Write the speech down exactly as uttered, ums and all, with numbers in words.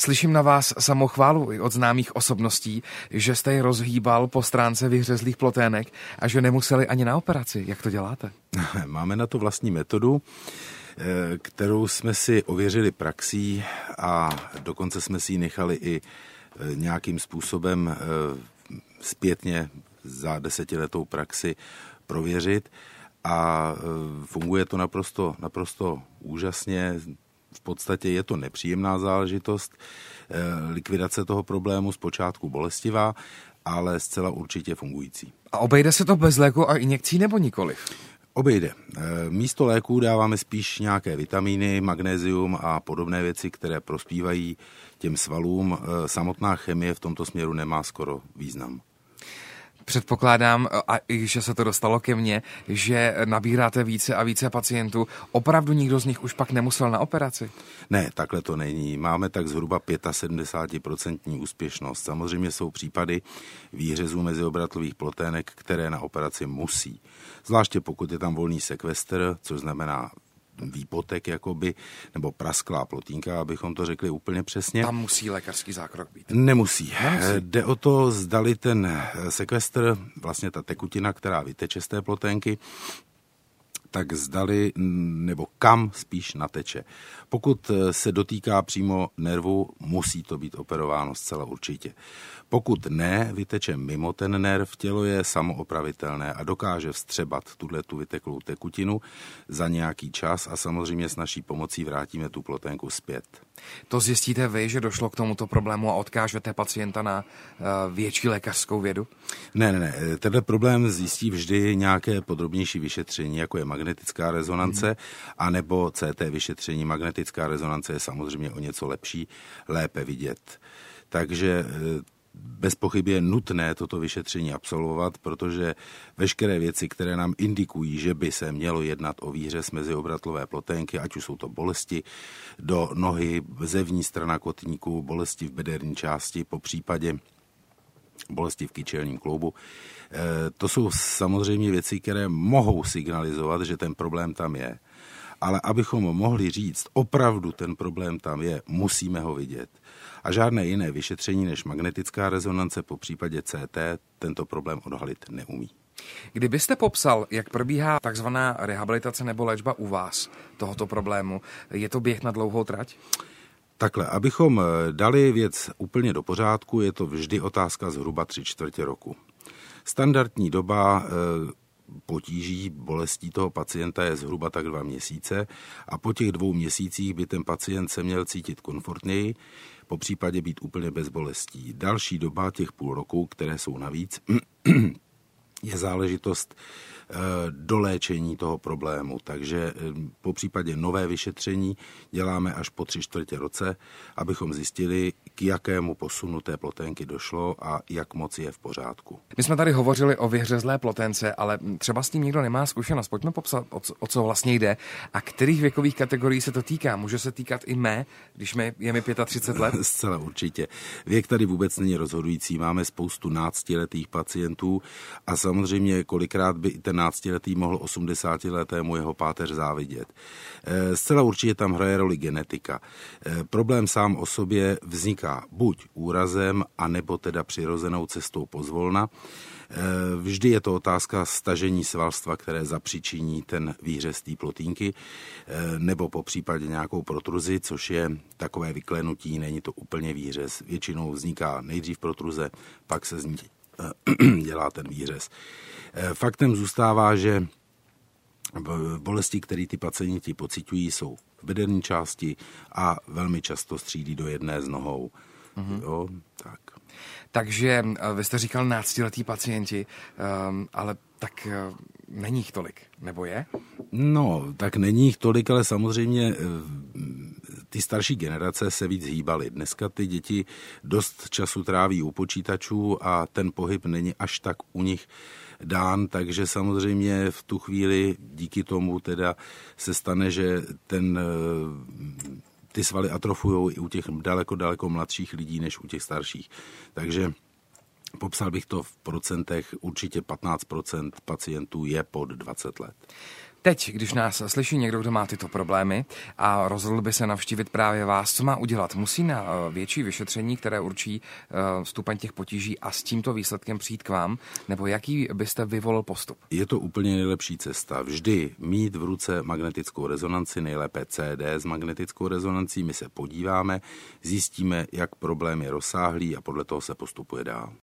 Slyším na vás samochválu i od známých osobností, že jste je rozhýbal po stránce vyhřezlých plotének a že nemuseli ani na operaci. Jak to děláte? Máme na to vlastní metodu, kterou jsme si ověřili praxí a dokonce jsme si ji nechali i nějakým způsobem zpětně za desetiletou praxi prověřit a funguje to naprosto, naprosto úžasně. V podstatě je to nepříjemná záležitost, likvidace toho problému zpočátku bolestivá, ale zcela určitě fungující. A obejde se to bez léku a injekcí nebo nikoliv? Obejde. Místo léků dáváme spíš nějaké vitamíny, magnézium a podobné věci, které prospívají těm svalům. Samotná chemie v tomto směru nemá skoro význam. Předpokládám, a i že se to dostalo ke mně, že nabíráte více a více pacientů. Opravdu nikdo z nich už pak nemusel na operaci? Ne, takhle to není. Máme tak zhruba sedmdesát pět procent úspěšnost. Samozřejmě jsou případy výřezů meziobratlových plotének, které na operaci musí. Zvláště pokud je tam volný sekvestr, což znamená výpotek jakoby, nebo prasklá plotínka, abychom to řekli úplně přesně. Tam musí lékařský zákrok být. Nemusí. Nemusí. Jde o to, zdali ten sekvestr, vlastně ta tekutina, která vyteče z té ploténky, tak zdali, nebo kam spíš nateče. Pokud se dotýká přímo nervu, musí to být operováno zcela určitě. Pokud ne, vyteče mimo ten nerv, tělo je samoopravitelné a dokáže vstřebat tuhletu vyteklou tekutinu za nějaký čas a samozřejmě s naší pomocí vrátíme tu ploténku zpět. To zjistíte vy, že došlo k tomuto problému a odkážete pacienta na uh, větší lékařskou vědu? Ne, ne, ne. Tenhle problém zjistí vždy nějaké podrobnější vyšetření, jako je magnetická rezonance, hmm. anebo C T vyšetření. Magnetická rezonance je samozřejmě o něco lepší, lépe vidět. Takže bez pochyby je nutné toto vyšetření absolvovat, protože veškeré věci, které nám indikují, že by se mělo jednat o výřez meziobratlové ploténky, ať už jsou to bolesti do nohy, zevní strana kotníku, bolesti v bederní části, po případě bolesti v kyčelním kloubu. To jsou samozřejmě věci, které mohou signalizovat, že ten problém tam je. Ale abychom mohli říct, opravdu ten problém tam je, musíme ho vidět. A žádné jiné vyšetření než magnetická rezonance, po případě C T, tento problém odhalit neumí. Kdybyste popsal, jak probíhá takzvaná rehabilitace nebo léčba u vás tohoto problému, je to běh na dlouhou trať? Takhle, abychom dali věc úplně do pořádku, je to vždy otázka zhruba tři čtvrtě roku. Standardní doba potíží, bolestí toho pacienta je zhruba tak dva měsíce a po těch dvou měsících by ten pacient se měl cítit komfortněji, po případě být úplně bez bolestí. Další doba těch půl roku, které jsou navíc, je záležitost doléčení toho problému, takže po případě nové vyšetření děláme až po tři čtvrtě roce, abychom zjistili, k jakému posunu té ploténky došlo a jak moc je v pořádku. My jsme tady hovořili o vyhřezlé ploténce, ale třeba s tím nikdo nemá zkušenost. Pojďme popsat, o co, o co vlastně jde a kterých věkových kategorií se to týká. Může se týkat i mé, když mě, je mi třicet pět let? Zcela určitě. Věk tady vůbec není rozhodující. Máme spoustu náctiletých pacientů a samozřejmě kolikrát by i ten náctiletý mohl osmdesátiletému jeho páteř závidět. Zcela určitě tam hraje roli genetika. Problém sám o sobě vzniká buď úrazem, anebo teda přirozenou cestou pozvolna. Vždy je to otázka stažení svalstva, které zapříčiní ten výřez té plotínky, nebo po případě nějakou protruzi, což je takové vyklenutí, není to úplně výřez. Většinou vzniká nejdřív protruze, pak se z ní dělá ten výřez. Faktem zůstává, že bolesti, které ty pacienti pociťují, jsou v bederní části a velmi často střídí do jedné z nohou. Mm-hmm. Jo, tak. Takže vy jste říkal náctiletí pacienti, um, ale tak uh, není jich tolik, nebo je? No, tak není jich tolik, ale samozřejmě ty starší generace se víc hýbaly. Dneska ty děti dost času tráví u počítačů a ten pohyb není až tak u nich dán, takže samozřejmě v tu chvíli díky tomu teda se stane, že ten, ty svaly atrofujou i u těch daleko, daleko mladších lidí než u těch starších. Takže popsal bych to v procentech, určitě patnáct procent pacientů je pod dvacet let. Teď, když nás slyší někdo, kdo má tyto problémy a rozhodl by se navštívit právě vás, co má udělat? Musí na větší vyšetření, které určí stupeň těch potíží a s tímto výsledkem přijít k vám, nebo jaký byste vyvolil postup? Je to úplně nejlepší cesta. Vždy mít v ruce magnetickou rezonanci, nejlépe C D s magnetickou rezonancí, my se podíváme, zjistíme, jak problém je rozsáhlý a podle toho se postupuje dál.